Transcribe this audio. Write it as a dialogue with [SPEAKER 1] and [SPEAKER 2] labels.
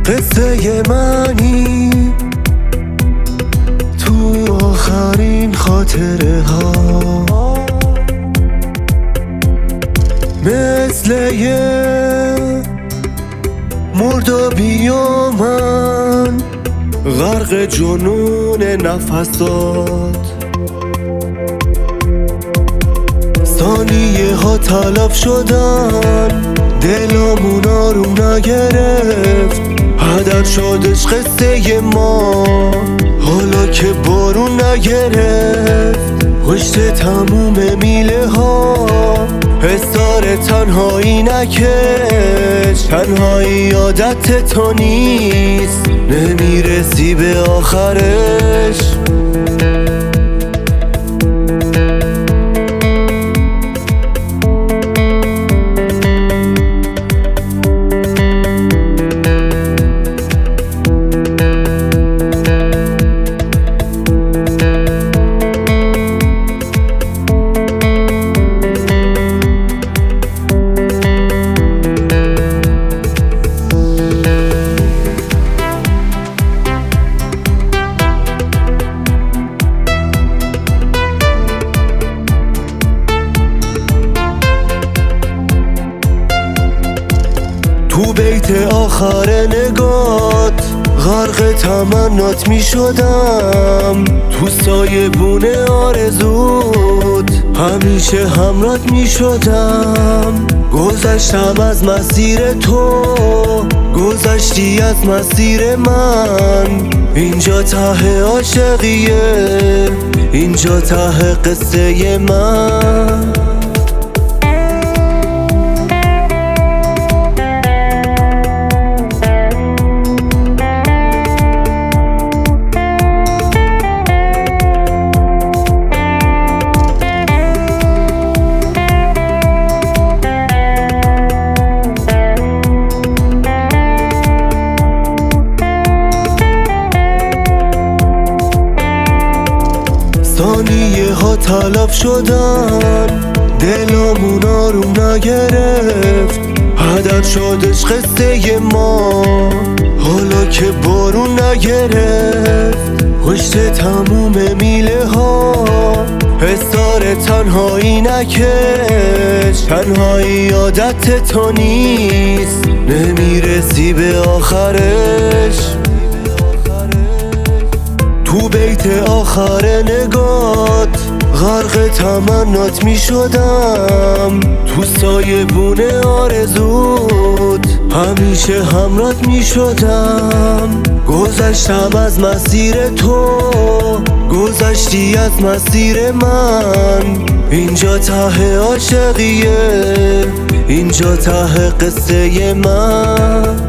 [SPEAKER 1] قصه منی تو آخرین خاطره ها، مثل یه مردابی و من غرق جنون نفسات. ثانیه ها تلف شدن، دلمون آروم نگرفت، هدر شدش قصه ما حالا که بارون نگرفت. پشت تموم میله ها حسار تنهایی نکش، تنهایی عادت تو نیست، نمیرسی به آخرش. تو بیت آخر نگات غرق تمنات می شدم، تو سایبون آرزوت همیشه همرات می شدم. گذشتم از مسیر تو، گذشتی از مسیر من، اینجا ته عاشقیه، اینجا ته قصه من. ثانیه ها تلف شدن، دلمون آروم نگرفت، هدر شدش قصه ما حالا که بارون نگرفت. پشت تموم میله ها حسار تنهایی نکش، تنهایی عادت تو نیست، نمیرسی به آخرش. تو بیت آخر نگات غرق تمنات می شدم، تو سایبون آرزوت همیشه همرات می شدم. گذشتم از مسیر تو، گذشتی از مسیر من، اینجا ته عاشقیه، اینجا ته قصه من.